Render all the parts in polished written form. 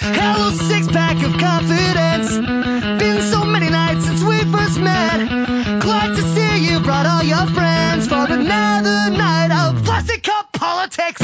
Hello, six-pack of confidence. Been so many nights since we first met. Glad to see you brought all your friends for another night of plastic cup politics.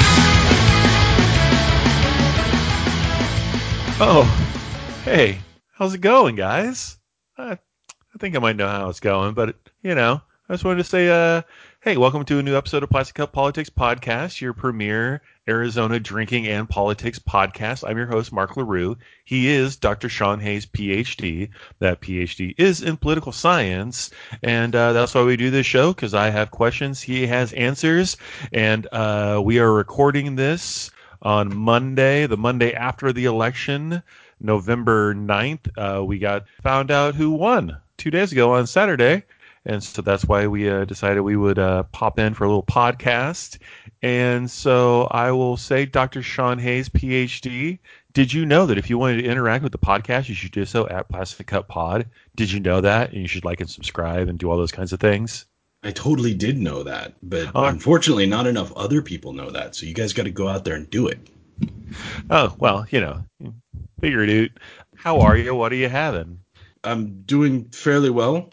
Oh, hey, how's it going, guys? I think I might know how it's going, but I just wanted to say, hey, welcome to a new episode of Plastic Cup Politics Podcast, your premier Arizona drinking and politics podcast. I'm your host, Mark LaRue. He is Dr. Sean Hayes, PhD. That PhD is in political science, and that's why we do this show, because I have questions, he has answers, and we are recording this on Monday, the Monday after the election, November 9th. We found out who won 2 days ago on Saturday. And so that's why we decided we would pop in for a little podcast. And so I will say, Dr. Sean Hayes, PhD, did you know that if you wanted to interact with the podcast, you should do so at Plastic Cup Pod? Did you know that? And you should like and subscribe and do all those kinds of things? I totally did know that, but Oh, unfortunately not enough other people know that. So you guys got to go out there and do it. oh, well, figure it out. How are you? What are you having? I'm doing fairly well.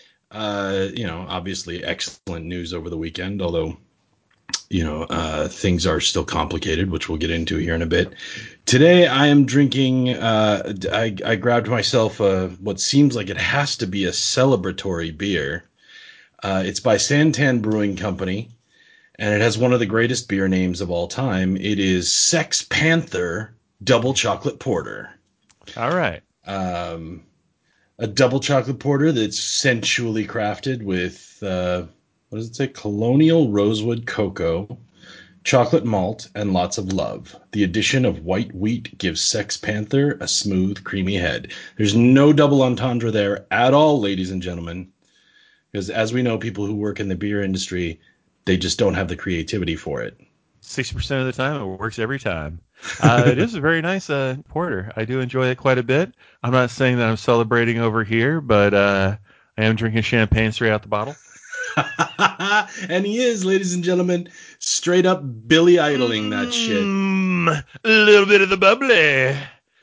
Obviously excellent news over the weekend, although, things are still complicated, which we'll get into here in a bit. Today I am drinking, I grabbed myself what seems like it has to be a celebratory beer. It's by Santan Brewing Company, and it has one of the greatest beer names of all time. It is Sex Panther Double Chocolate Porter. All right. A double chocolate porter that's sensually crafted with, what does it say? Colonial rosewood cocoa, chocolate malt, and lots of love. The addition of white wheat gives Sex Panther a smooth, creamy head. There's no double entendre there at all, ladies and gentlemen. Because as we know, people who work in the beer industry, they just don't have the creativity for it. 60% of the time, it works every time. It is a very nice porter. I do enjoy it quite a bit. I'm not saying that I'm celebrating over here, but I am drinking champagne straight out the bottle. And he is, ladies and gentlemen, straight up Billy Idling that shit. A little bit of the bubbly.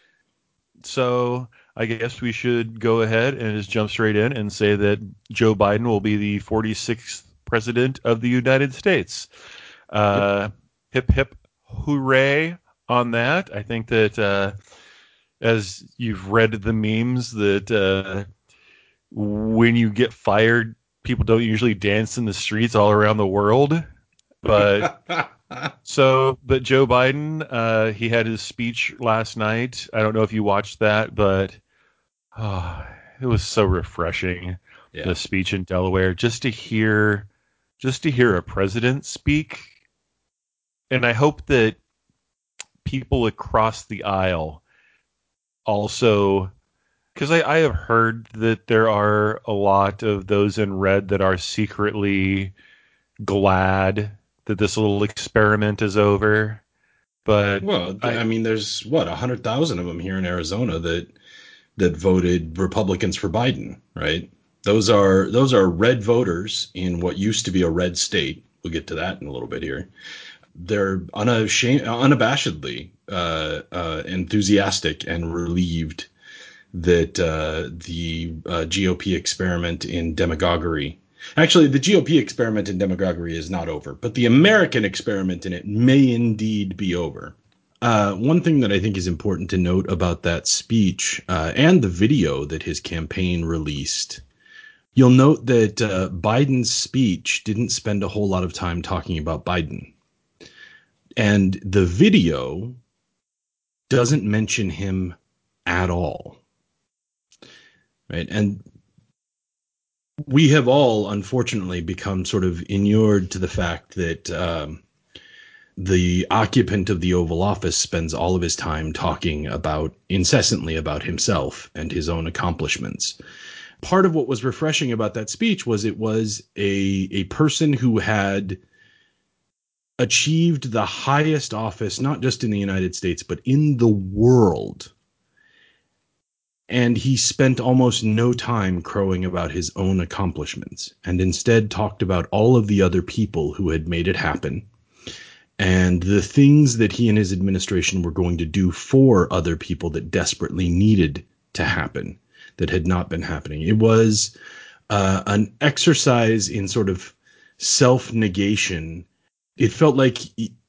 So I guess we should go ahead and just jump straight in and say that Joe Biden will be the 46th president of the United States. Hip, hip, hooray on that. I think that as you've read the memes that when you get fired, people don't usually dance in the streets all around the world. But but Joe Biden, he had his speech last night. I don't know if you watched that, but it was so refreshing. Yeah. The speech in Delaware, just to hear a president speak. And I hope that people across the aisle also, because I have heard that there are a lot of those in red that are secretly glad that this little experiment is over. But Well, I mean, there's 100,000 of them here in Arizona that voted Republicans for Biden, right? Those are red voters in what used to be a red state. We'll get to that in a little bit here. They're unabashedly enthusiastic and relieved that the GOP experiment in demagoguery. Actually, the GOP experiment in demagoguery is not over, but the American experiment in it may indeed be over. One thing that I think is important to note about that speech and the video that his campaign released, you'll note that Biden's speech didn't spend a whole lot of time talking about Biden. And the video doesn't mention him at all. Right? And we have all, unfortunately, become sort of inured to the fact that the occupant of the Oval Office spends all of his time talking incessantly about himself and his own accomplishments. Part of what was refreshing about that speech was it was a person who had achieved the highest office, not just in the United States, but in the world. And he spent almost no time crowing about his own accomplishments and instead talked about all of the other people who had made it happen and the things that he and his administration were going to do for other people that desperately needed to happen that had not been happening. It was an exercise in sort of self-negation. It felt like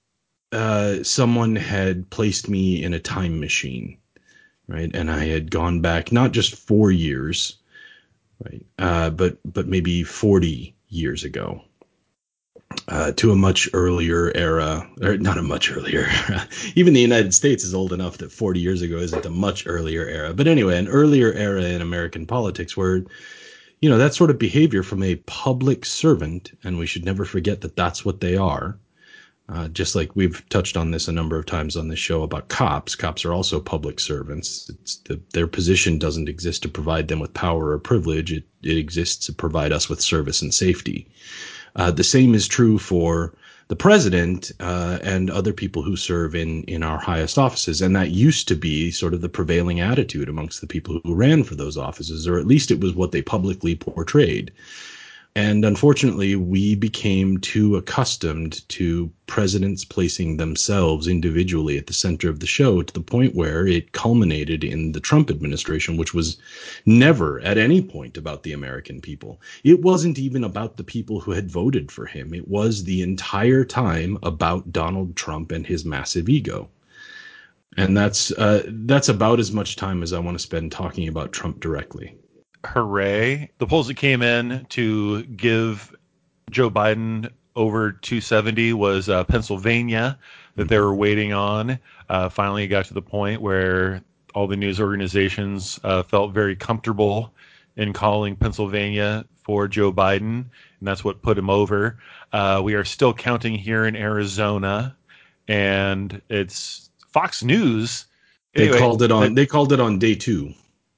someone had placed me in a time machine, right? And I had gone back not just 4 years, right, but maybe 40 years ago. To a much earlier era, or not a much earlier era. Even the United States is old enough that 40 years ago isn't a much earlier era. But anyway, an earlier era in American politics where, that sort of behavior from a public servant, and we should never forget that that's what they are. Just like we've touched on this a number of times on this show about cops. Cops are also public servants. Their position doesn't exist to provide them with power or privilege. It exists to provide us with service and safety. The same is true for the president and other people who serve in our highest offices. And that used to be sort of the prevailing attitude amongst the people who ran for those offices, or at least it was what they publicly portrayed. And unfortunately, we became too accustomed to presidents placing themselves individually at the center of the show to the point where it culminated in the Trump administration, which was never at any point about the American people. It wasn't even about the people who had voted for him. It was the entire time about Donald Trump and his massive ego. And that's about as much time as I want to spend talking about Trump directly. Hooray. The polls that came in to give Joe Biden over 270 was Pennsylvania that they were waiting on. Finally, it got to the point where all the news organizations felt very comfortable in calling Pennsylvania for Joe Biden, and that's what put him over. We are still counting here in Arizona, and it's Fox News. Anyway, they called it on day 2.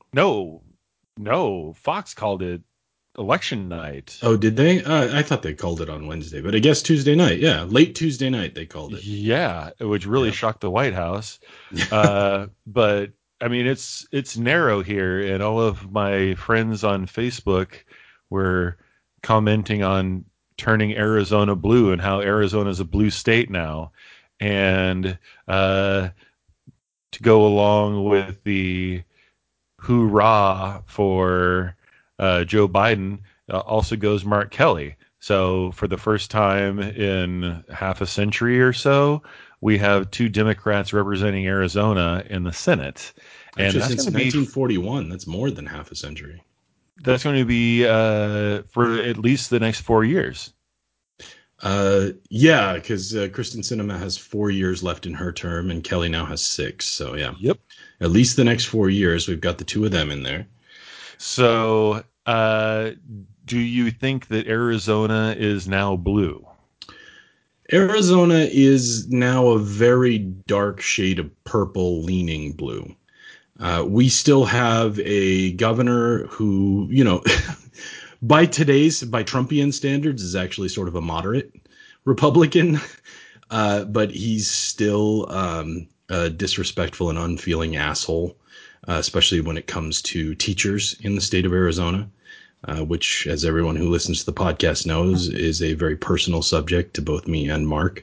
No, Fox called it election night. Oh, did they? I thought they called it on Wednesday, but I guess Tuesday night. Yeah, late Tuesday night they called it. Yeah, which really shocked the White House. But I mean, it's narrow here, and all of my friends on Facebook were commenting on turning Arizona blue and how Arizona is a blue state now, and to go along with the hoorah for Joe Biden also goes Mark Kelly. So for the first time in half a century or so, we have 2 Democrats representing Arizona in the Senate. And actually, that's since 1941, that's more than half a century. That's going to be for at least the next 4 years. Yeah, because Kristen Sinema has 4 years left in her term, and Kelly now has 6. So yeah. Yep. At least the next 4 years, we've got the 2 of them in there. So, do you think that Arizona is now blue? Arizona is now a very dark shade of purple leaning blue. We still have a governor who, by Trumpian standards is actually sort of a moderate Republican, but he's still a disrespectful and unfeeling asshole, especially when it comes to teachers in the state of Arizona, which, as everyone who listens to the podcast knows, is a very personal subject to both me and Mark.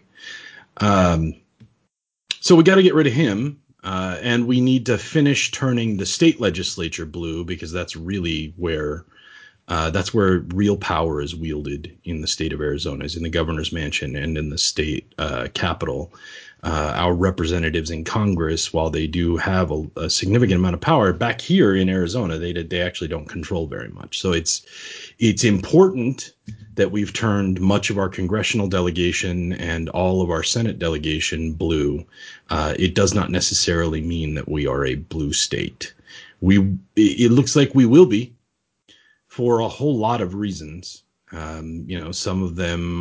So we got to get rid of him, and we need to finish turning the state legislature blue, because that's really where real power is wielded in the state of Arizona, is in the governor's mansion and in the state capital. Our representatives in Congress, while they do have a significant amount of power back here in Arizona, they actually don't control very much. So it's important that we've turned much of our congressional delegation and all of our Senate delegation blue. It does not necessarily mean that we are a blue state. It looks like we will be, for a whole lot of reasons. Some of them,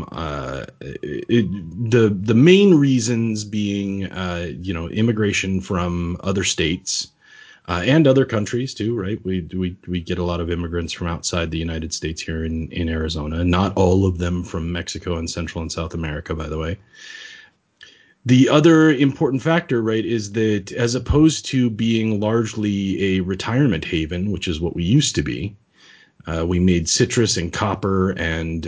the main reasons being, immigration from other states and other countries too, right? We get a lot of immigrants from outside the United States here in Arizona, not all of them from Mexico and Central and South America, by the way. The other important factor, right, is that as opposed to being largely a retirement haven, which is what we used to be, We made citrus and copper and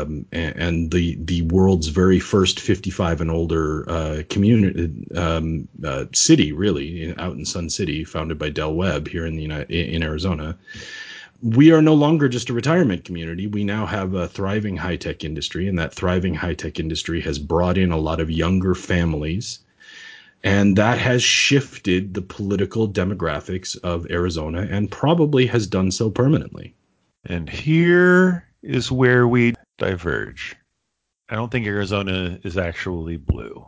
the world's very first 55 and older community city, really, out in Sun City, founded by Del Webb here in Arizona. We are no longer just a retirement community. We now have a thriving high-tech industry, and that thriving high-tech industry has brought in a lot of younger families, and that has shifted the political demographics of Arizona and probably has done so permanently. And here is where we diverge. I don't think Arizona is actually blue.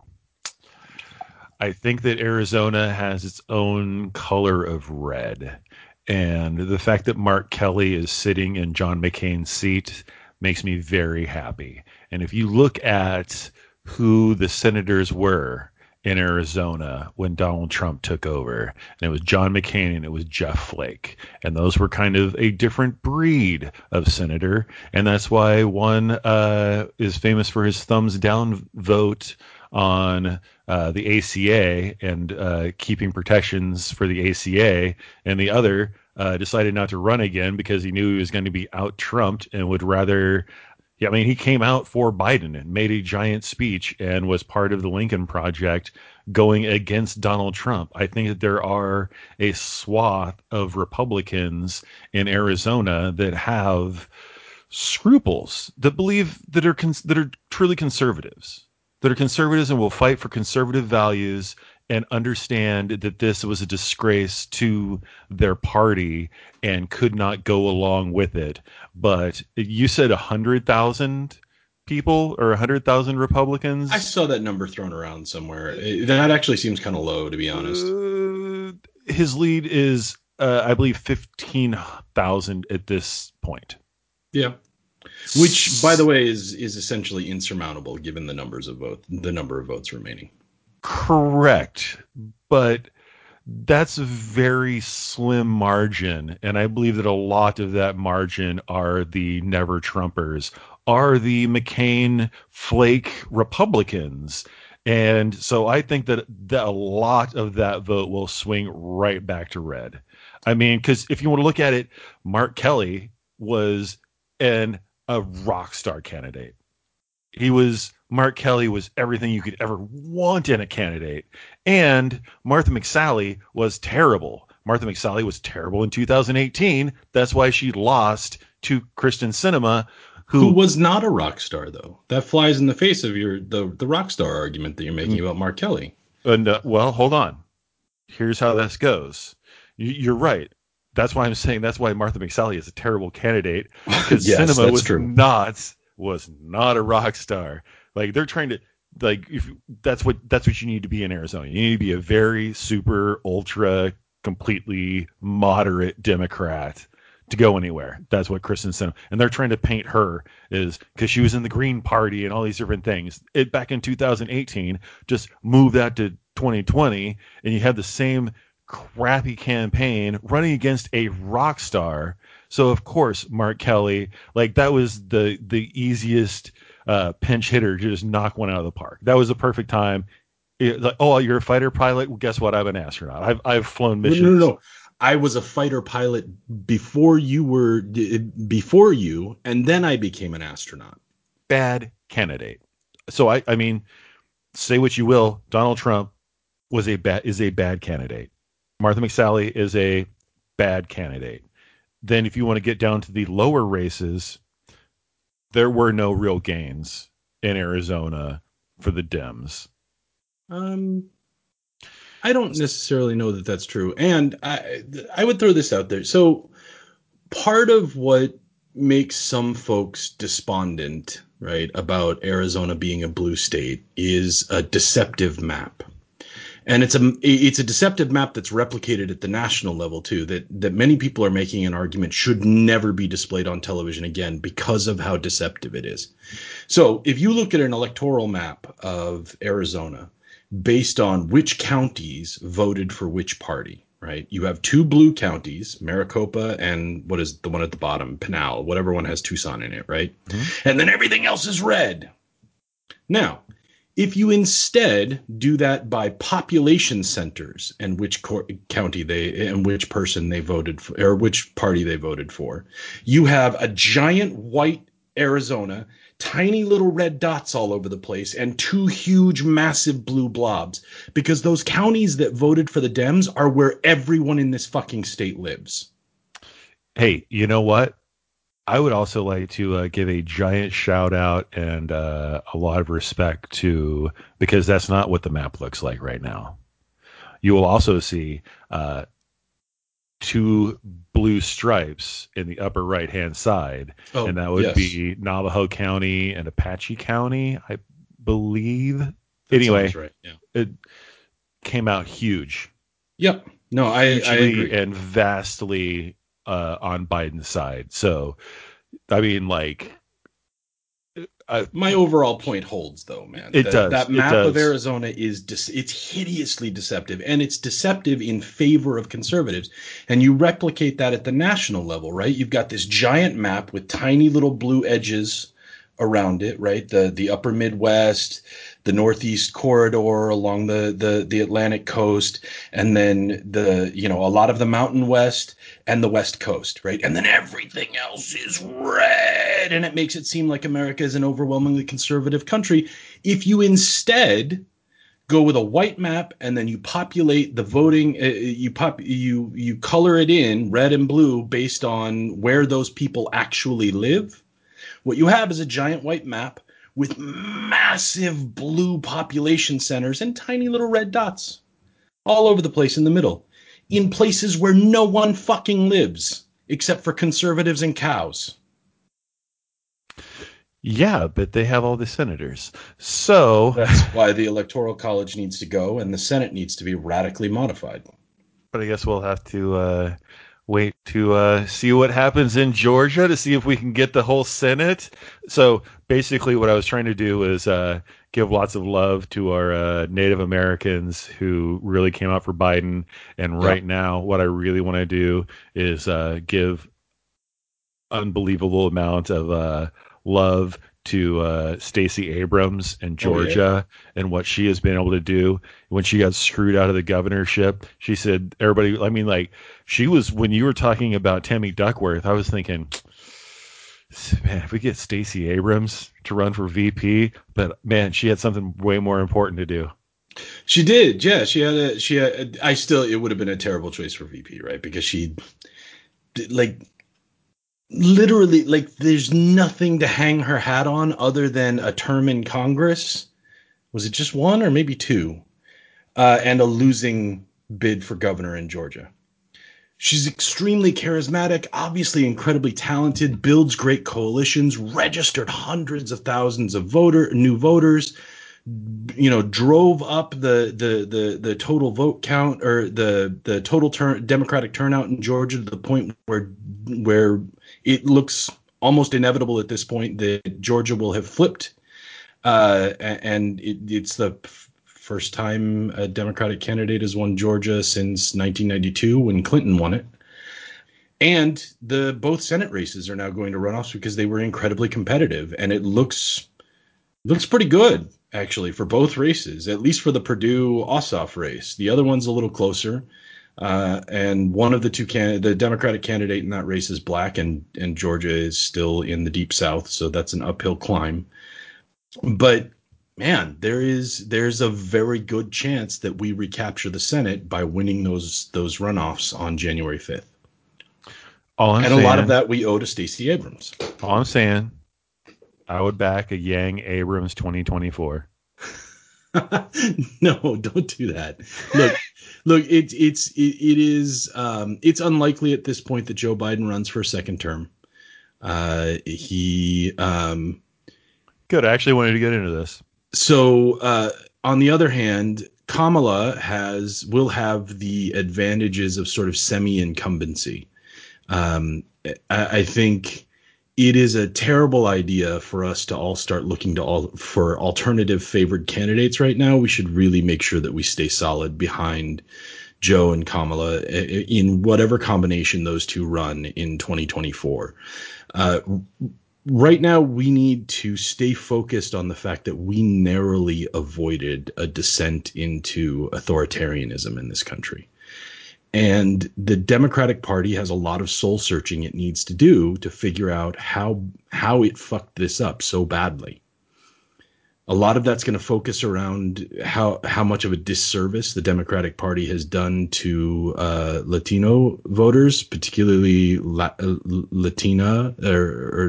I think that Arizona has its own color of red. And the fact that Mark Kelly is sitting in John McCain's seat makes me very happy. And if you look at who the senators were in Arizona when Donald Trump took over, and it was John McCain and it was Jeff Flake, and those were kind of a different breed of senator, and that's why one is famous for his thumbs down vote on the ACA and keeping protections for the ACA, and the other decided not to run again because he knew he was going to be out-Trumped and would rather. Yeah, I mean, he came out for Biden and made a giant speech and was part of the Lincoln Project going against Donald Trump. I think that there are a swath of Republicans in Arizona that have scruples, that believe that are truly conservatives, that are conservatives and will fight for conservative values and understand that this was a disgrace to their party and could not go along with it. But you said 100,000 people or 100,000 Republicans? I saw that number thrown around somewhere. That actually seems kind of low, to be honest. His lead is, I believe, 15,000 at this point. Yeah. Which, by the way, is essentially insurmountable given the number of votes remaining. Correct. But that's a very slim margin. And I believe that a lot of that margin are the never Trumpers, are the McCain Flake Republicans. And so I think that a lot of that vote will swing right back to red. I mean, because if you want to look at it, Mark Kelly was a rock star candidate. Mark Kelly was everything you could ever want in a candidate. And Martha McSally was terrible. Martha McSally was terrible in 2018. That's why she lost to Kristen Sinema, who was not a rock star, though. That flies in the face of the rock star argument that you're making about Mark Kelly. Well, hold on. Here's how this goes. You're right. That's why I'm saying that's why Martha McSally is a terrible candidate, because yes, Sinema was not a rock star. Like, they're trying to, like, if that's what you need to be in Arizona. You need to be a very super ultra completely moderate Democrat to go anywhere. That's what Kristen Sinema, and they're trying to paint her as, because she was in the Green Party and all these different things. Back in 2018, just move that to 2020, and you have the same crappy campaign running against a rock star. So of course Mark Kelly, like, that was the easiest pinch hitter to just knock one out of the park. That was the perfect time. Like, oh, you're a fighter pilot? Well, guess what? I'm an astronaut. I've flown missions. No. I was a fighter pilot before you, and then I became an astronaut. Bad candidate. So I mean, say what you will, Donald Trump is a bad candidate. Martha McSally is a bad candidate. Then if you want to get down to the lower races, there were no real gains in Arizona for the Dems. I don't necessarily know that that's true. And I would throw this out there. So part of what makes some folks despondent, right, about Arizona being a blue state is a deceptive map. And it's a deceptive map that's replicated at the national level, too, that many people are making an argument should never be displayed on television again because of how deceptive it is. So if you look at an electoral map of Arizona based on which counties voted for which party, right? You have two blue counties, Maricopa and what is the one at the bottom, Pinal, whatever one has Tucson in it, right? Mm-hmm. And then everything else is red. Now, If you instead do that by population centers and which county they and which person they voted for, or which party they voted for, you have a giant white Arizona, tiny little red dots all over the place, and two huge, massive blue blobs. Because those counties that voted for the Dems are where everyone in this fucking state lives. Hey, you know what? I would also like to give a giant shout out and a lot of respect to, because that's not what the map looks like right now. You will also see two blue stripes in the upper right hand side, and that would be Navajo County and Apache County, I believe. That anyway, sounds right. Yeah. It came out huge. Yep. No, I agree. And vastly on Biden's side. So, I mean, like, my overall point holds, though, man. It does. That map of Arizona it's hideously deceptive, and it's deceptive in favor of conservatives. And you replicate that at the national level, right? You've got this giant map with tiny little blue edges around it, right? The upper Midwest, the Northeast corridor along the Atlantic coast, and then a lot of the Mountain West and the West Coast, right? And then everything else is red, and it makes it seem like America is an overwhelmingly conservative country. If you instead go with a white map and then you populate the voting, you color it in red and blue based on where those people actually live, what you have is a giant white map with massive blue population centers and tiny little red dots all over the place in the middle, in places where no one fucking lives except for conservatives and cows. Yeah, but they have all the senators. So that's why the Electoral College needs to go and the Senate needs to be radically modified. But I guess we'll have to wait to see what happens in Georgia to see if we can get the whole Senate. So basically what I was trying to do is give lots of love to our Native Americans who really came out for Biden. And right now, what I really want to do is give unbelievable amount of love to Stacey Abrams in Georgia and what she has been able to do. When she got screwed out of the governorship, she said, everybody, I mean, like, she was, when you were talking about Tammy Duckworth, I was thinking, man, if we get Stacey Abrams to run for VP, but man, she had something way more important to do. She did. Yeah. It would have been a terrible choice for VP, right? Because she, like, literally, like, there's nothing to hang her hat on other than a term in Congress. Was it just one or maybe two? And a losing bid for governor in Georgia. She's extremely charismatic, obviously incredibly talented, builds great coalitions, registered hundreds of thousands of new voters, drove up the total vote count, or the total Democratic turnout in Georgia, to the point where it looks almost inevitable at this point that Georgia will have flipped. And it's the first time a Democratic candidate has won Georgia since 1992 when Clinton won it. And both Senate races are now going to runoffs because they were incredibly competitive. And it looks pretty good, actually, for both races, at least for the Perdue Ossoff race. The other one's a little closer. And one of the the Democratic candidate in that race is black, and Georgia is still in the deep South. So that's an uphill climb. But man, there's a very good chance that we recapture the Senate by winning those runoffs on January 5th. A lot of that we owe to Stacey Abrams. All I'm saying, I would back a Yang Abrams 2024. No, don't do that. Look, it is it's unlikely at this point that Joe Biden runs for a second term. Good. I actually wanted to get into this. So, on the other hand, Kamala will have the advantages of sort of semi-incumbency. I think it is a terrible idea for us to all start looking for alternative favored candidates right now. We should really make sure that we stay solid behind Joe and Kamala in whatever combination those two run in 2024. right now we need to stay focused on the fact that we narrowly avoided a descent into authoritarianism in this country. And the Democratic Party has a lot of soul searching it needs to do to figure out how it fucked this up so badly. A lot of that's going to focus around how much of a disservice the Democratic Party has done to Latino voters, particularly Latina or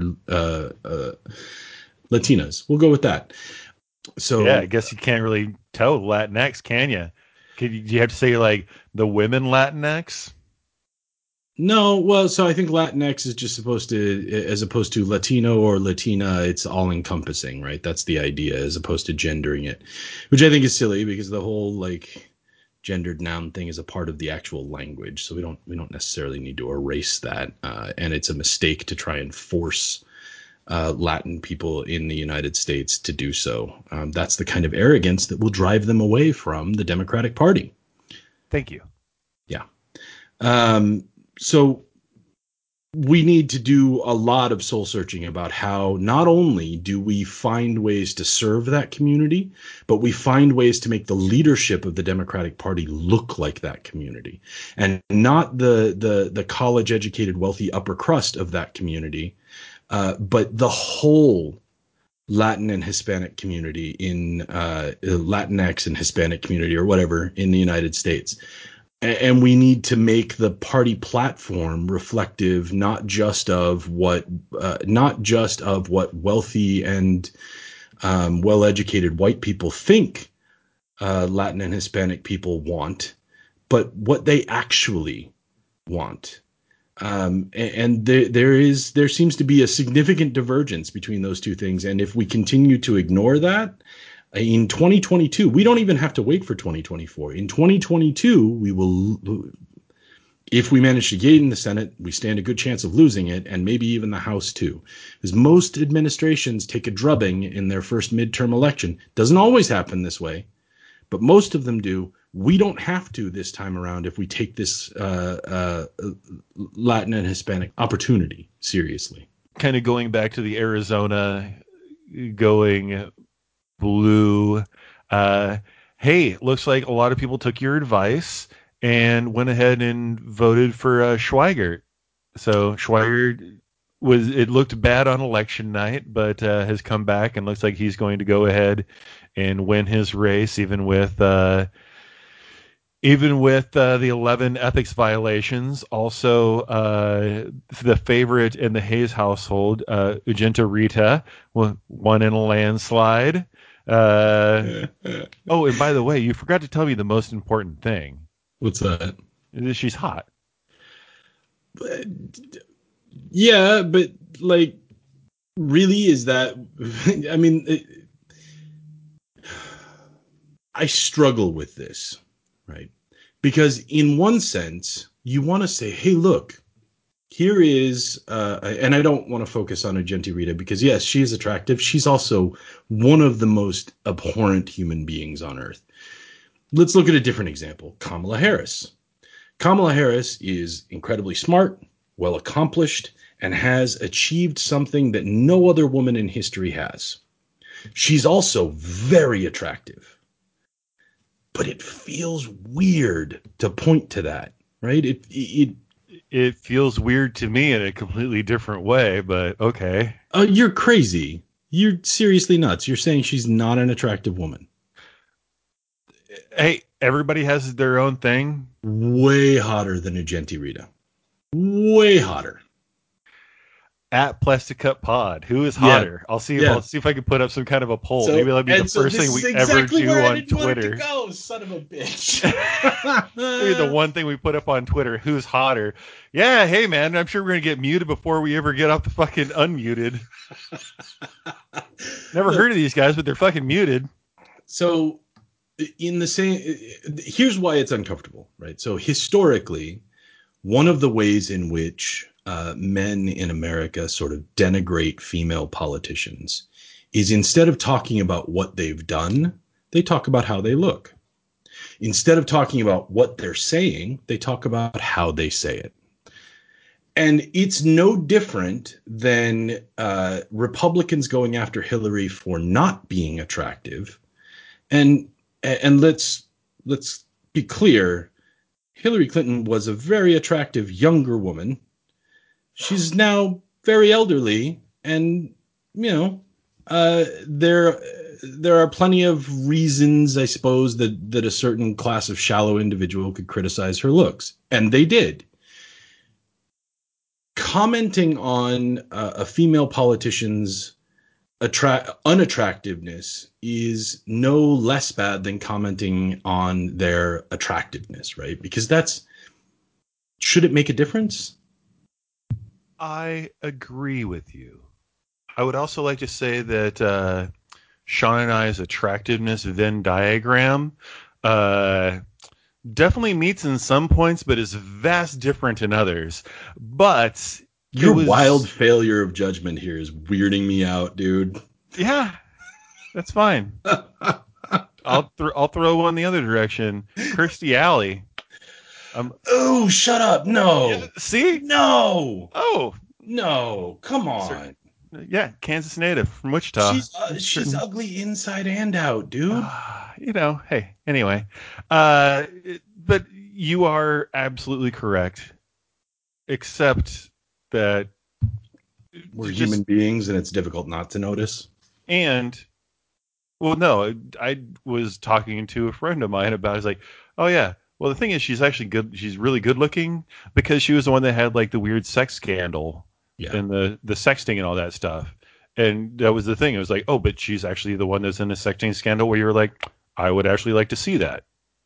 Latinas. We'll go with that. So yeah, I guess you can't really tell Latinx, can you? Do you have to say like the women Latinx? no, well, so I think Latinx is just supposed to, as opposed to Latino or Latina, it's all encompassing, right? That's the idea, as opposed to gendering it, which I think is silly because the whole like gendered noun thing is a part of the actual language, so we don't necessarily need to erase that, and it's a mistake to try and force Latin people in the United States to do so. That's the kind of arrogance that will drive them away from the Democratic Party. Thank you. Yeah. So we need to do a lot of soul searching about how not only do we find ways to serve that community, but we find ways to make the leadership of the Democratic Party look like that community, and not the college educated wealthy upper crust of that community, but the whole Latin and Hispanic community in Latinx and Hispanic community or whatever in the United States. And we need to make the party platform reflective not just of what wealthy and well-educated white people think Latin and Hispanic people want, but what they actually want. And there seems to be a significant divergence between those two things. And if we continue to ignore that, in 2022, we don't even have to wait for 2024. In 2022, we will, if we manage to get in the Senate, we stand a good chance of losing it, and maybe even the House too. Because most administrations take a drubbing in their first midterm election. Doesn't always happen this way, but most of them do. We don't have to this time around if we take this Latin and Hispanic opportunity seriously. Kind of going back to the Arizona going blue. Hey, looks like a lot of people took your advice and went ahead and voted for Schweigert. So Schweigert it looked bad on election night, but has come back and looks like he's going to go ahead and win his race, even with the 11 ethics violations. Also, the favorite in the Hayes household, Ugenta Rita, won in a landslide. Oh, and by the way, you forgot to tell me the most important thing. What's that? She's hot. Yeah, but like, really, is that? I mean, I struggle with this, right? Because in one sense, you want to say, hey, look, here is, and I don't want to focus on Ugenta Rita because, yes, she is attractive. She's also one of the most abhorrent human beings on earth. Let's look at a different example. Kamala Harris. Kamala Harris is incredibly smart, well accomplished, and has achieved something that no other woman in history has. She's also very attractive. But it feels weird to point to that, right? It feels weird to me in a completely different way, but okay. You're crazy. You're seriously nuts. You're saying she's not an attractive woman. Hey, everybody has their own thing. Way hotter than Ugenta Rita. Way hotter. At Plastic Cup Pod, who is hotter? Yeah. I'll see if I can put up some kind of a poll. So, maybe that'll be the first thing we ever do on Twitter. Go, son of a bitch. Maybe the one thing we put up on Twitter: who's hotter? Yeah, hey man, I'm sure we're gonna get muted before we ever get off the fucking unmuted. Never heard of these guys, but they're fucking muted. So, in the same, here's why it's uncomfortable, right? So historically, one of the ways in which men in America sort of denigrate female politicians is instead of talking about what they've done, they talk about how they look. Instead of talking about what they're saying, they talk about how they say it. And it's no different than Republicans going after Hillary for not being attractive. And let's be clear, Hillary Clinton was a very attractive younger woman. She's now very elderly, and there are plenty of reasons, I suppose, that a certain class of shallow individual could criticize her looks, and they did. Commenting on a female politician's unattractiveness is no less bad than commenting on their attractiveness, right? Because should it make a difference? I agree with you. I would also like to say that Sean and I's attractiveness Venn diagram definitely meets in some points, but is vast different in others. But your wild failure of judgment here is weirding me out, dude. Yeah, that's fine. I'll throw one the other direction. Kirstie Alley. Oh, shut up! No. See? No. Oh. No. Come on. Yeah, Kansas native from Wichita. She's ugly inside and out, dude. Hey, anyway. But you are absolutely correct. Except that we're human beings and it's difficult not to notice. And, well, no, I was talking to a friend of mine about it. I was like, oh, yeah. Well, the thing is, she's actually good. She's really good looking because she was the one that had like the weird sex scandal and the sexting and all that stuff. And that was the thing. It was like, oh, but she's actually the one that's in the sexting scandal where you were like, I would actually like to see that.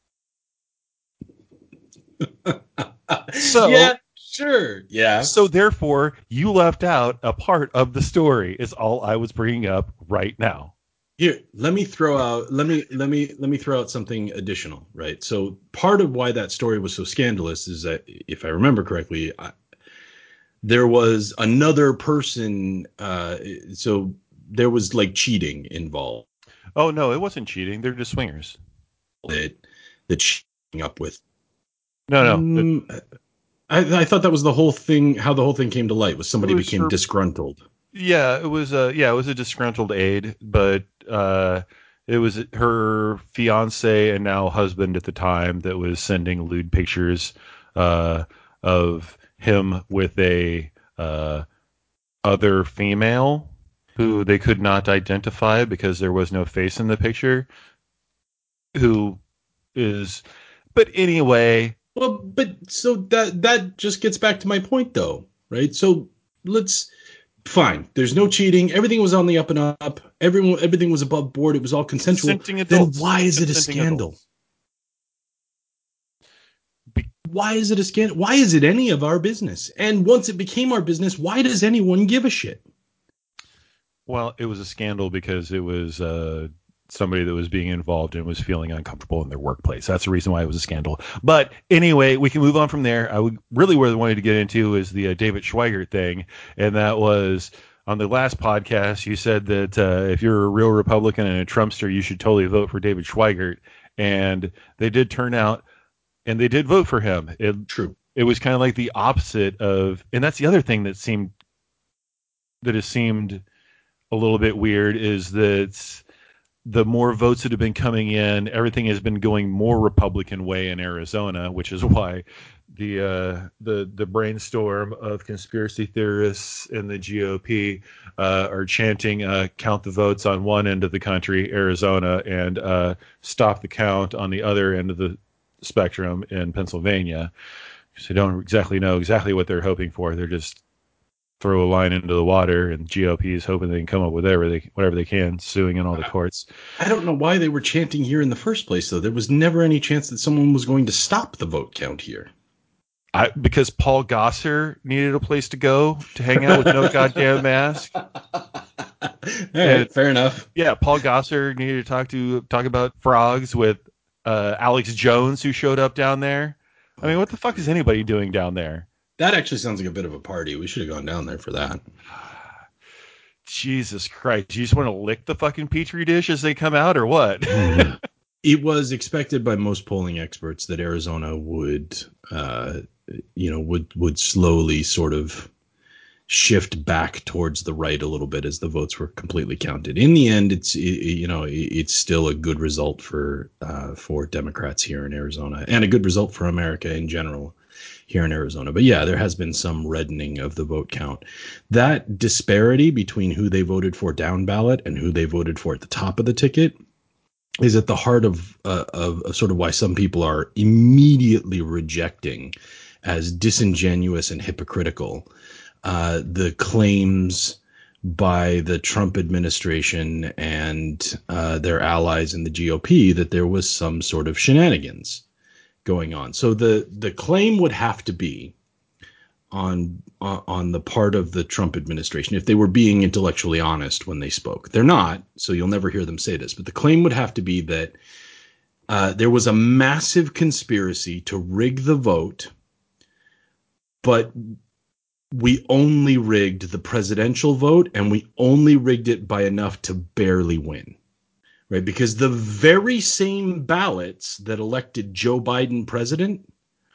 So, yeah, sure. Yeah. So therefore, you left out a part of the story is all I was bringing up right now. Here, let me throw out something additional, right? So part of why that story was so scandalous is that, if I remember correctly, there was another person. So there was like cheating involved. Oh no, it wasn't cheating. They're just swingers. That cheating up with. No. I thought that was the whole thing. How the whole thing came to light was somebody became disgruntled. Yeah, it was a disgruntled aide, but it was her fiance and now husband at the time that was sending lewd pictures of him with a other female who they could not identify because there was no face in the picture. But anyway. Well, but so that just gets back to my point, though, right? So fine. There's no cheating. Everything was on the up and up. Everything was above board. It was all consensual. Then why is it a scandal? Why is it a scandal? Why is it any of our business? And once it became our business, why does anyone give a shit? Well, it was a scandal because it was somebody that was being involved and was feeling uncomfortable in their workplace. That's the reason why it was a scandal. But anyway, we can move on from there. What I wanted to get into is the David Schweigert thing. And that was on the last podcast. You said that if you're a real Republican and a Trumpster, you should totally vote for David Schweigert. And they did turn out and they did vote for him. True. It was kind of like the opposite of, and that's the other thing that has seemed a little bit weird is that the more votes that have been coming in, everything has been going more Republican way in Arizona, which is why the brainstorm of conspiracy theorists in the GOP are chanting count the votes on one end of the country, Arizona, and stop the count on the other end of the spectrum in Pennsylvania. So they don't exactly know exactly what they're hoping for. They're just throw a line into the water, and GOP is hoping they can come up with whatever they can, suing in all the courts. I don't know why they were chanting here in the first place, though. There was never any chance that someone was going to stop the vote count here. Because Paul Gosar needed a place to go to hang out with no goddamn mask. All right, fair enough. Yeah, Paul Gosar needed to talk about frogs with Alex Jones, who showed up down there. I mean, what the fuck is anybody doing down there? That actually sounds like a bit of a party. We should have gone down there for that. Jesus Christ. You just want to lick the fucking Petri dish as they come out or what? It was expected by most polling experts that Arizona would slowly sort of shift back towards the right a little bit as the votes were completely counted. In the end, it's still a good result for Democrats here in Arizona, and a good result for America in general here in Arizona. But yeah, there has been some reddening of the vote count. That disparity between who they voted for down ballot and who they voted for at the top of the ticket is at the heart of sort of why some people are immediately rejecting as disingenuous and hypocritical the claims by the Trump administration and their allies in the GOP that there was some sort of shenanigans going on. So the claim would have to be on the part of the Trump administration, if they were being intellectually honest when they spoke. They're not, so you'll never hear them say this. But the claim would have to be that there was a massive conspiracy to rig the vote, but we only rigged the presidential vote, and we only rigged it by enough to barely win, right? Because the very same ballots that elected Joe Biden president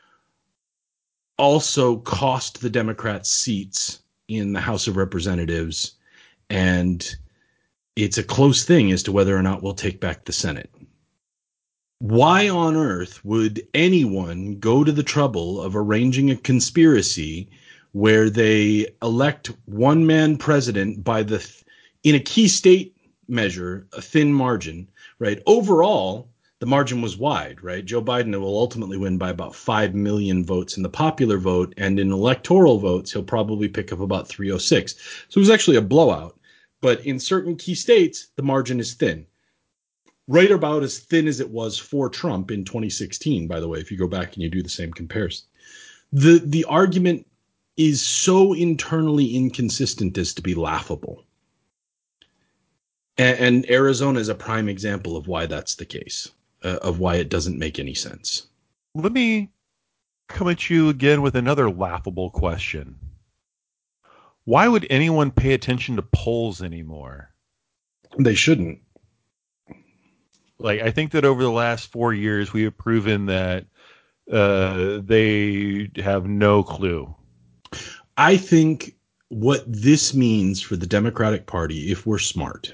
also cost the Democrats seats in the House of Representatives, and it's a close thing as to whether or not we'll take back the Senate. Why on earth would anyone go to the trouble of arranging a conspiracy where they elect one man president by in a key state measure, a thin margin, right? Overall, the margin was wide, right? Joe Biden will ultimately win by about 5 million votes in the popular vote, and in electoral votes, he'll probably pick up about 306. So it was actually a blowout. But in certain key states, the margin is thin. Right about as thin as it was for Trump in 2016, by the way, if you go back and you do the same comparison. The argument is so internally inconsistent as to be laughable. And Arizona is a prime example of why that's the case, of why it doesn't make any sense. Let me come at you again with another laughable question. Why would anyone pay attention to polls anymore? They shouldn't. Like, I think that over the last 4 years, we have proven that they have no clue. I think what this means for the Democratic Party, if we're smart,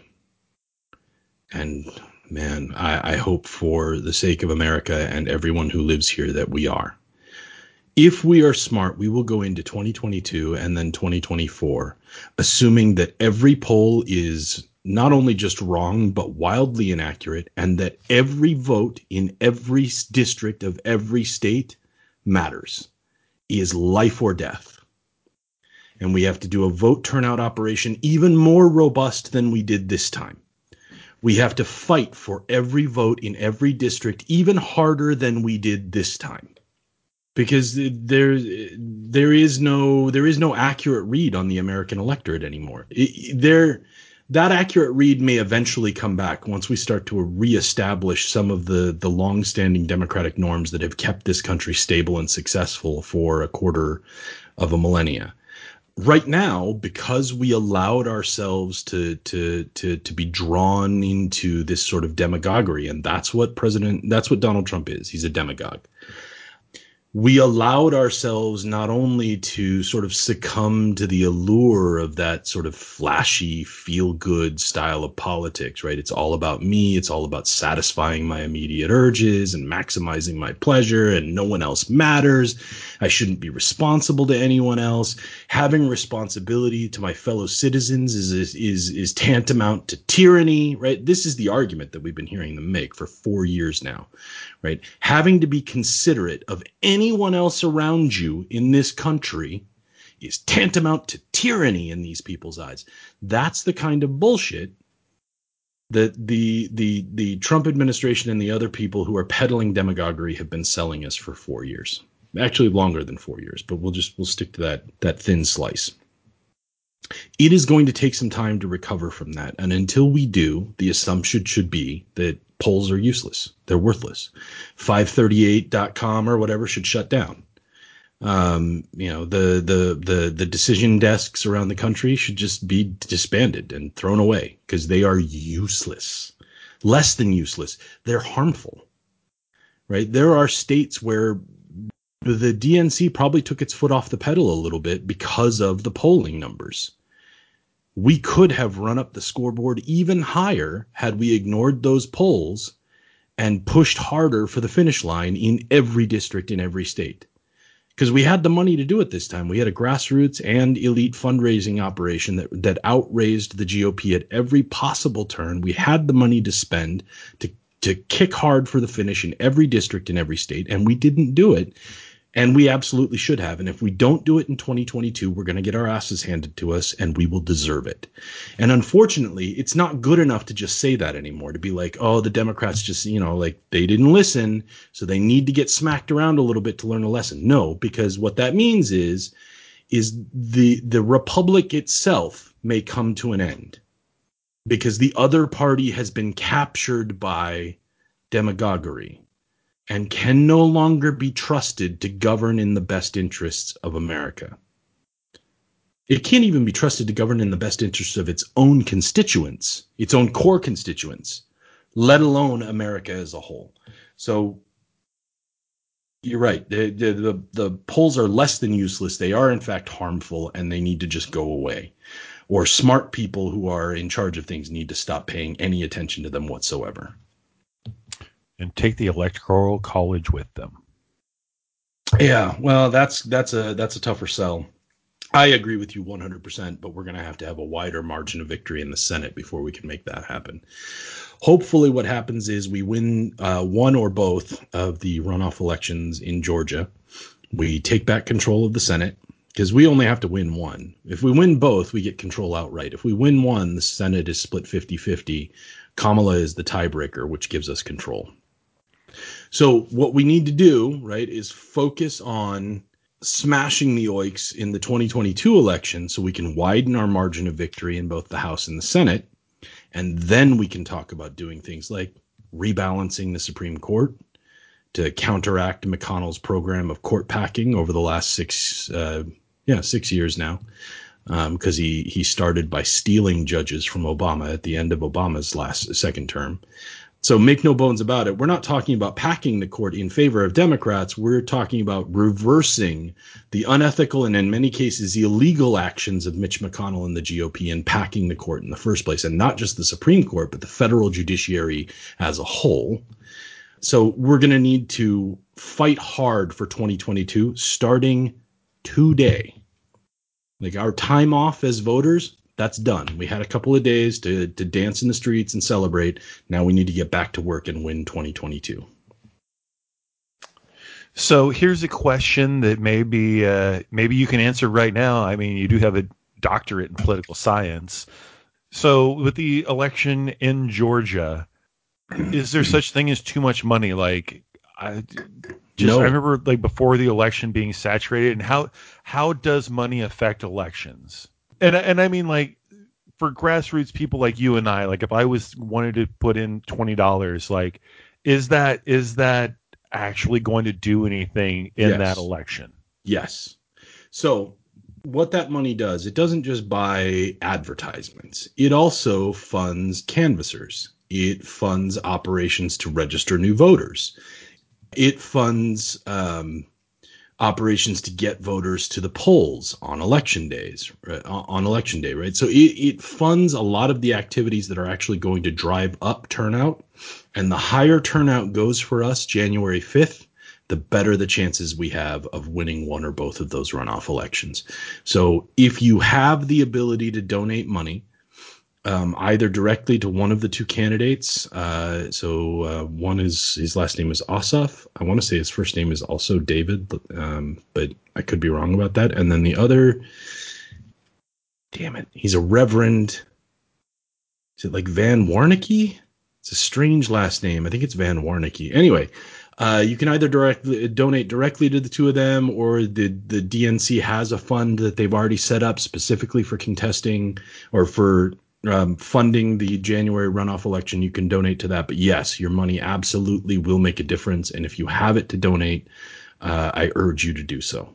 and man, I hope for the sake of America and everyone who lives here that we are. If we are smart, we will go into 2022 and then 2024, assuming that every poll is not only just wrong, but wildly inaccurate, and that every vote in every district of every state matters, is life or death. And we have to do a vote turnout operation even more robust than we did this time. We have to fight for every vote in every district even harder than we did this time. Because there is no accurate read on the American electorate anymore. That accurate read may eventually come back once we start to reestablish some of the longstanding democratic norms that have kept this country stable and successful for a quarter of a millennia. Right now, because we allowed ourselves to be drawn into this sort of demagoguery, and that's what Donald Trump is. He's a demagogue. We allowed ourselves not only to sort of succumb to the allure of that sort of flashy, feel-good style of politics, right? It's all about me. It's all about satisfying my immediate urges and maximizing my pleasure, and no one else matters. I shouldn't be responsible to anyone else. Having responsibility to my fellow citizens is tantamount to tyranny, right? This is the argument that we've been hearing them make for 4 years now, right? Having to be considerate of anyone else around you in this country is tantamount to tyranny in these people's eyes. That's the kind of bullshit that the Trump administration and the other people who are peddling demagoguery have been selling us for 4 years. Actually longer than 4 years, but we'll stick to that thin slice. It is going to take some time to recover from that. And until we do, the assumption should be that polls are useless. They're worthless. 538.com or whatever should shut down. The decision desks around the country should just be disbanded and thrown away because they are useless. less than useless. They're harmful, right? There are states where the DNC probably took its foot off the pedal a little bit because of the polling numbers. We could have run up the scoreboard even higher had we ignored those polls and pushed harder for the finish line in every district in every state. Because we had the money to do it this time. We had a grassroots and elite fundraising operation that outraised the GOP at every possible turn. We had the money to spend to kick hard for the finish in every district in every state, and we didn't do it. And we absolutely should have. And if we don't do it in 2022, we're going to get our asses handed to us, and we will deserve it. And unfortunately, it's not good enough to just say that anymore, to be like, oh, the Democrats just, like they didn't listen, so they need to get smacked around a little bit to learn a lesson. No, because what that means is the republic itself may come to an end because the other party has been captured by demagoguery and can no longer be trusted to govern in the best interests of America. It can't even be trusted to govern in the best interests of its own constituents, its own core constituents, let alone America as a whole. So you're right. The polls are less than useless. They are, in fact, harmful, and they need to just go away. Or smart people who are in charge of things need to stop paying any attention to them whatsoever. And take the Electoral College with them. Yeah, well, that's a tougher sell. I agree with you 100%, but we're going to have a wider margin of victory in the Senate before we can make that happen. Hopefully what happens is we win one or both of the runoff elections in Georgia. We take back control of the Senate because we only have to win one. If we win both, we get control outright. If we win one, the Senate is split 50-50. Kamala is the tiebreaker, which gives us control. So what we need to do, right, is focus on smashing the oiks in the 2022 election so we can widen our margin of victory in both the House and the Senate. And then we can talk about doing things like rebalancing the Supreme Court to counteract McConnell's program of court packing over the last 6 years now. Because he started by stealing judges from Obama at the end of Obama's second term. So make no bones about it. We're not talking about packing the court in favor of Democrats. We're talking about reversing the unethical and in many cases illegal actions of Mitch McConnell and the GOP and packing the court in the first place. And not just the Supreme Court, but the federal judiciary as a whole. So we're going to need to fight hard for 2022 starting today. Like our time off as voters, that's done. We had a couple of days to dance in the streets and celebrate. Now we need to get back to work and win 2022. So here's a question that maybe you can answer right now. I mean, you do have a doctorate in political science. So with the election in Georgia, is there such thing as too much money? Like No. I remember like before the election being saturated, and how does money affect elections? And I mean, like, for grassroots people like you and I, like, if I wanted to put in $20, like, is that actually going to do anything in that election? Yes. So what that money does, it doesn't just buy advertisements. It also funds canvassers. It funds operations to register new voters. It funds operations to get voters to the polls on election day, right? So it funds a lot of the activities that are actually going to drive up turnout. And the higher turnout goes for us January 5th, the better the chances we have of winning one or both of those runoff elections. So if you have the ability to donate money, either directly to one of the two candidates. One is, his last name is Ossoff. I want to say his first name is also David, but I could be wrong about that. And then the other, damn it, he's a Reverend. Is it like Van Warneke? It's a strange last name. I think it's Van Warneke. Anyway, you can either donate directly to the two of them, or the DNC has a fund that they've already set up specifically for contesting or for funding the January runoff election. You can donate to that. But yes, your money absolutely will make a difference. And if you have it to donate, I urge you to do so.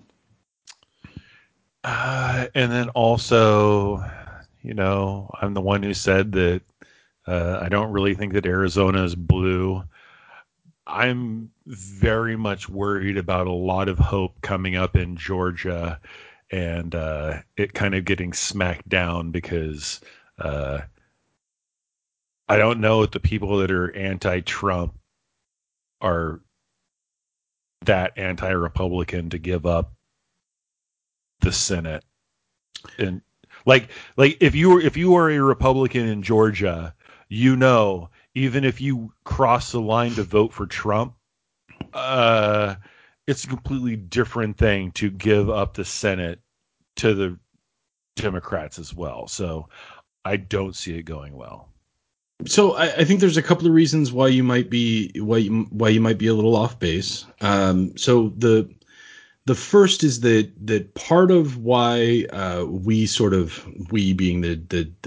And then also, I'm the one who said that I don't really think that Arizona is blue. I'm very much worried about a lot of hope coming up in Georgia and it kind of getting smacked down because uh, I don't know if the people that are anti-Trump are that anti-Republican to give up the Senate. And like if you are a Republican in Georgia, even if you cross the line to vote for Trump, it's a completely different thing to give up the Senate to the Democrats as well. So I don't see it going well. So I think there's a couple of reasons why you might be why you might be a little off base. So the first is that part of why we being the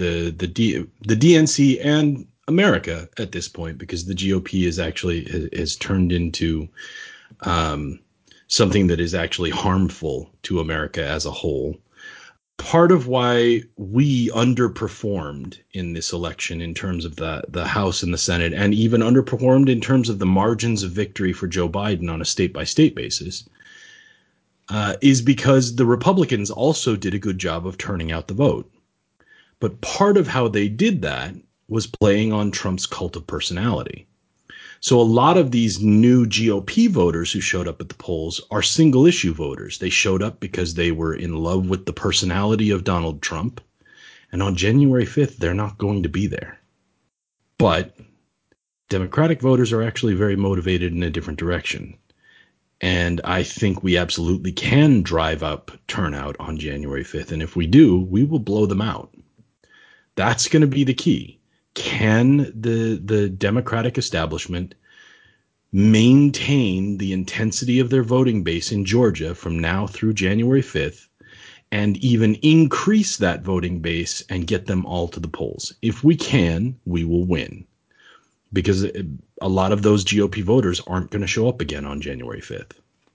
DNC and America at this point, because the GOP is actually has turned into something that is actually harmful to America as a whole. Part of why we underperformed in this election in terms of the House and the Senate, and even underperformed in terms of the margins of victory for Joe Biden on a state by state basis, is because the Republicans also did a good job of turning out the vote. But part of how they did that was playing on Trump's cult of personality. So a lot of these new GOP voters who showed up at the polls are single issue voters. They showed up because they were in love with the personality of Donald Trump. And on January 5th, they're not going to be there. But Democratic voters are actually very motivated in a different direction. And I think we absolutely can drive up turnout on January 5th. And if we do, we will blow them out. That's going to be the key. Can the Democratic establishment maintain the intensity of their voting base in Georgia from now through January 5th and even increase that voting base and get them all to the polls? If we can, we will win, because a lot of those GOP voters aren't going to show up again on January 5th.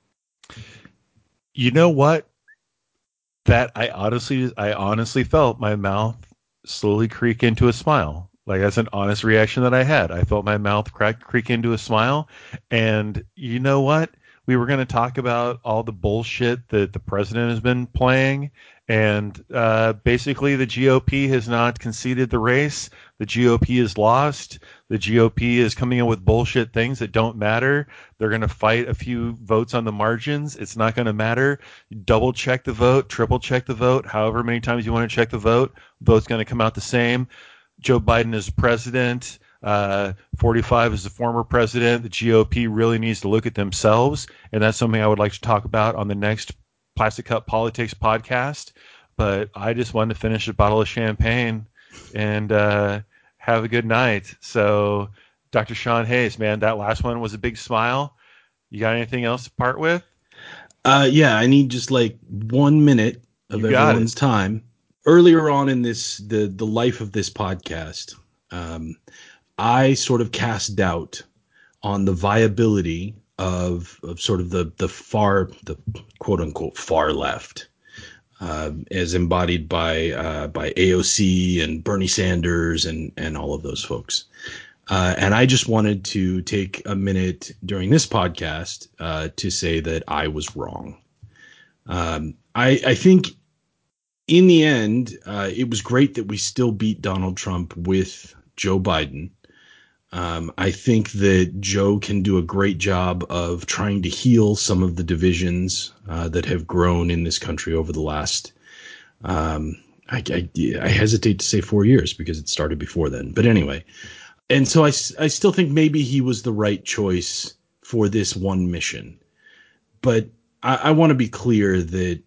You know what? That I honestly felt my mouth slowly creak into a smile. Like, that's an honest reaction that I had. I felt my mouth creak into a smile. And you know what? We were going to talk about all the bullshit that the president has been playing. And basically, the GOP has not conceded the race. The GOP is lost. The GOP is coming in with bullshit things that don't matter. They're going to fight a few votes on the margins. It's not going to matter. Double check the vote, triple check the vote, however many times you want to check the vote. Vote's going to come out the same. Joe Biden is president. 45 is the former president. The GOP really needs to look at themselves, and that's something I would like to talk about on the next Plastic Cup Politics podcast. But I just wanted to finish a bottle of champagne and have a good night. So, Dr. Sean Hayes, man, that last one was a big smile. You got anything else to part with? Yeah, I need just like 1 minute of everyone's time. Earlier on in the life of this podcast, I sort of cast doubt on the viability of sort of the quote unquote far left, as embodied by AOC and Bernie Sanders and all of those folks. And I just wanted to take a minute during this podcast to say that I was wrong. I think in the end, it was great that we still beat Donald Trump with Joe Biden. I think that Joe can do a great job of trying to heal some of the divisions that have grown in this country over the last, I hesitate to say 4 years because it started before then. But anyway, and so I still think maybe he was the right choice for this one mission. But I want to be clear that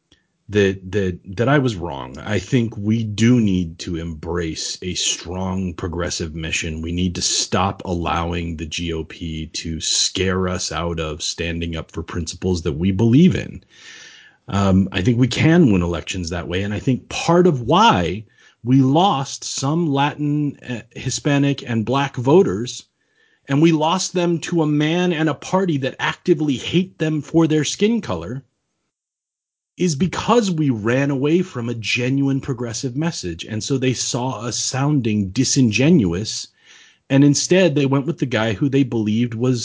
I was wrong. I think we do need to embrace a strong progressive mission. We need to stop allowing the GOP to scare us out of standing up for principles that we believe in. I think we can win elections that way. And I think part of why we lost some Latin, Hispanic, and Black voters, and we lost them to a man and a party that actively hate them for their skin color, is because we ran away from a genuine progressive message. And so they saw us sounding disingenuous. And instead they went with the guy who they believed was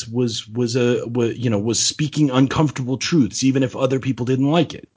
speaking uncomfortable truths, even if other people didn't like it.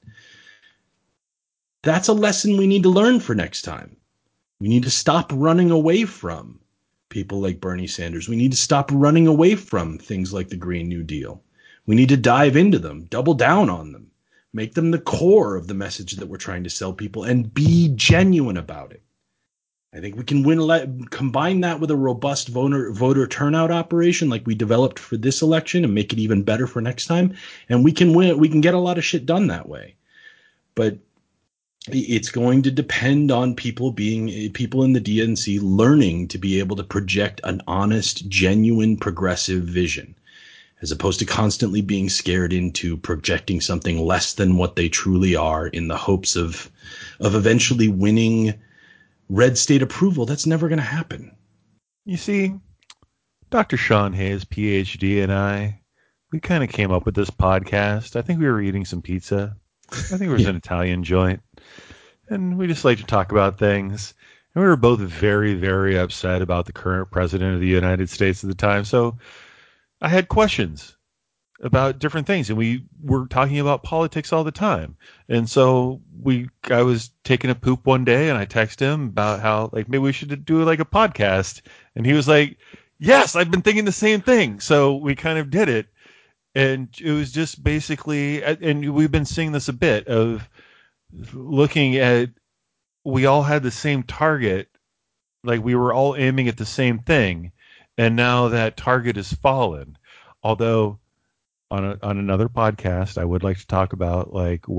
That's a lesson we need to learn for next time. We need to stop running away from people like Bernie Sanders. We need to stop running away from things like the Green New Deal. We need to dive into them, double down on them, make them the core of the message that we're trying to sell people, and be genuine about it. I think we can combine that with a robust voter turnout operation like we developed for this election and make it even better for next time. And we can win. We can get a lot of shit done that way. But it's going to depend on people in the DNC learning to be able to project an honest, genuine, progressive vision, as opposed to constantly being scared into projecting something less than what they truly are in the hopes of eventually winning red state approval. That's never going to happen. You see, Dr. Sean Hayes, PhD, and we kind of came up with this podcast. I think we were eating some pizza. I think it was an Italian joint. And we just like to talk about things. And we were both very, very upset about the current president of the United States at the time. So I had questions about different things, and we were talking about politics all the time. And so I was taking a poop one day, and I texted him about how maybe we should do a podcast. And he was like, yes, I've been thinking the same thing. So we kind of did it. And it was just basically, and we've been seeing this a bit of looking at, we all had the same target, we were all aiming at the same thing, and now that target has fallen. Although on another podcast, I would like to talk about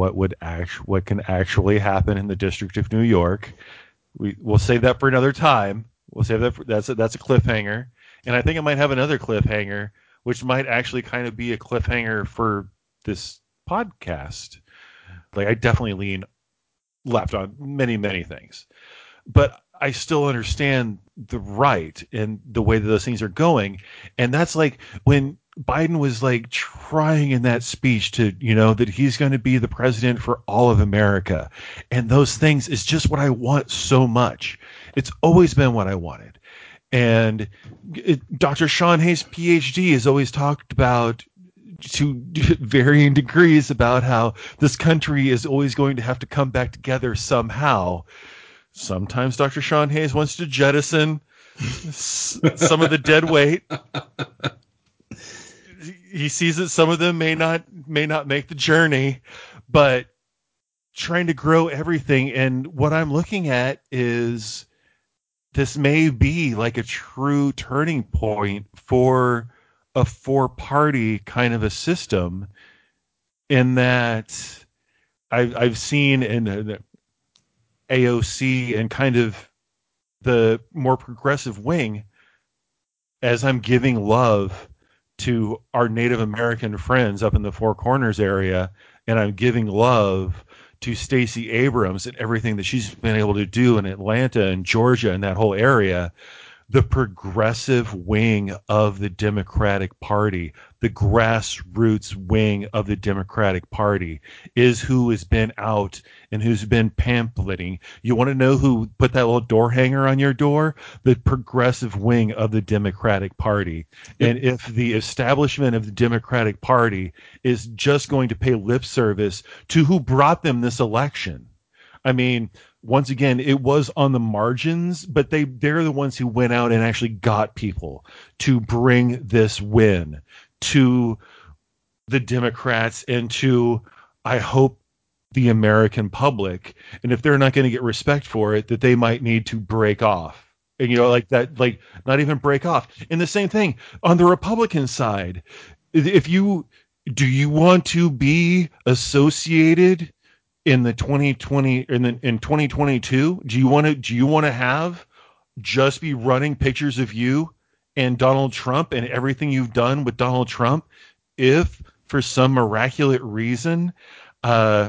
what can actually happen in the District of New York. We'll save that for another time. We'll save that that's a cliffhanger, and I think I might have another cliffhanger, which might actually kind of be a cliffhanger for this podcast. I definitely lean left on many, many things, but I still understand the right and the way that those things are going. And that's when Biden was trying in that speech to, that he's going to be the president for all of America. And those things is just what I want so much. It's always been what I wanted. And Dr. Sean Hayes, PhD, has always talked about, to varying degrees, about how this country is always going to have to come back together somehow. Sometimes Dr. Sean Hayes wants to jettison some of the dead weight. He sees that some of them may not make the journey, but trying to grow everything. And what I'm looking at is this may be a true turning point for a four-party kind of a system, in that I've seen in the AOC and kind of the more progressive wing, as I'm giving love to our Native American friends up in the Four Corners area, and I'm giving love to Stacey Abrams and everything that she's been able to do in Atlanta and Georgia and that whole area. The progressive wing of the Democratic Party, the grassroots wing of the Democratic Party, is who has been out and who's been pamphleting. You want to know who put that little door hanger on your door? The progressive wing of the Democratic Party. And if the establishment of the Democratic Party is just going to pay lip service to who brought them this election, I mean, once again, it was on the margins, but they're the ones who went out and actually got people to bring this win to the Democrats and to, I hope, the American public. And if they're not going to get respect for it, that they might need to break off. And, not even break off. And the same thing on the Republican side. Do you want to be associated in the 2020 in 2022? Do you want to have just be running pictures of you and Donald Trump and everything you've done with Donald Trump? If for some miraculous reason, Joe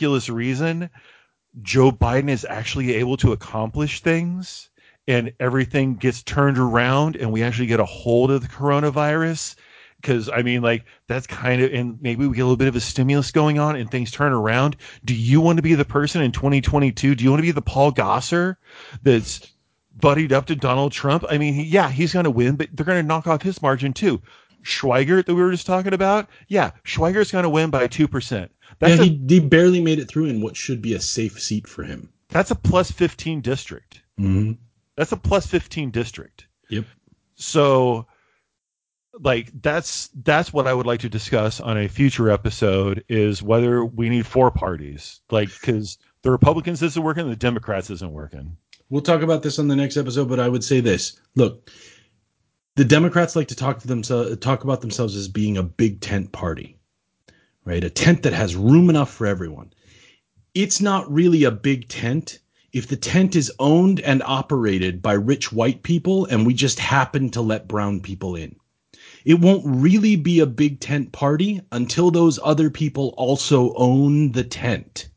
Biden is actually able to accomplish things and everything gets turned around and we actually get a hold of the coronavirus, Because, I mean, like, that's kind of, and maybe we get a little bit of a stimulus going on and things turn around. Do you want to be the person in 2022? Do you want to be the Paul Gosar that's buddied up to Donald Trump? I mean, yeah, he's going to win, but they're going to knock off his margin too. Schweigert that we were just talking about, yeah, Schweigert's going to win by 2%. He barely made it through in what should be a safe seat for him. That's a plus 15 district. Mm-hmm. That's a plus 15 district. Yep. So, like, that's what I would like to discuss on a future episode, is whether we need 4 parties. Like, because the Republicans isn't working, the Democrats isn't working. We'll talk about this on the next episode, but I would say this. Look, the Democrats like to talk about themselves as being a big tent party, right? A tent that has room enough for everyone. It's not really a big tent if the tent is owned and operated by rich white people and we just happen to let brown people in. It won't really be a big tent party until those other people also own the tent.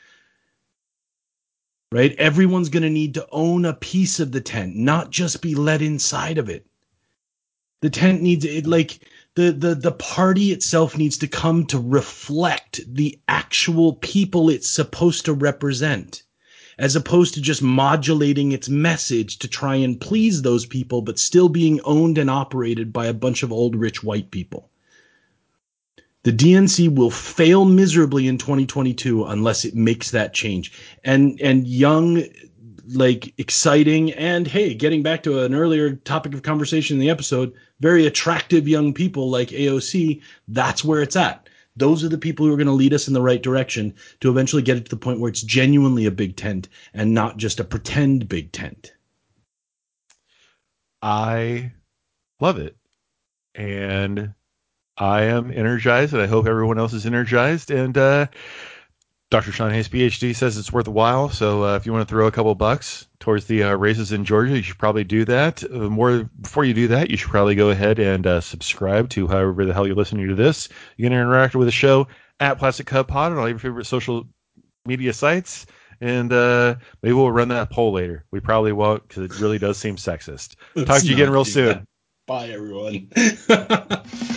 Right? Everyone's going to need to own a piece of the tent, not just be let inside of it. The tent needs it, like the party itself needs to come to reflect the actual people it's supposed to represent, as opposed to just modulating its message to try and please those people, but still being owned and operated by a bunch of old rich white people. The DNC will fail miserably in 2022 unless it makes that change. And young, like, exciting, and hey, getting back to an earlier topic of conversation in the episode, very attractive young people like AOC, that's where it's at. Those are the people who are going to lead us in the right direction to eventually get it to the point where it's genuinely a big tent and not just a pretend big tent. I love it. And I am energized, and I hope everyone else is energized. And Dr. Sean Hayes, PhD, says it's worth a while. So if you want to throw a couple bucks towards the races in Georgia, you should probably do that. Before you do that, you should probably go ahead and subscribe to however the hell you're listening to this. You can interact with the show at Plastic Cup Pod on all your favorite social media sites. And maybe we'll run that poll later. We probably won't, because it really does seem sexist. Talk to you again real soon. Bye, everyone.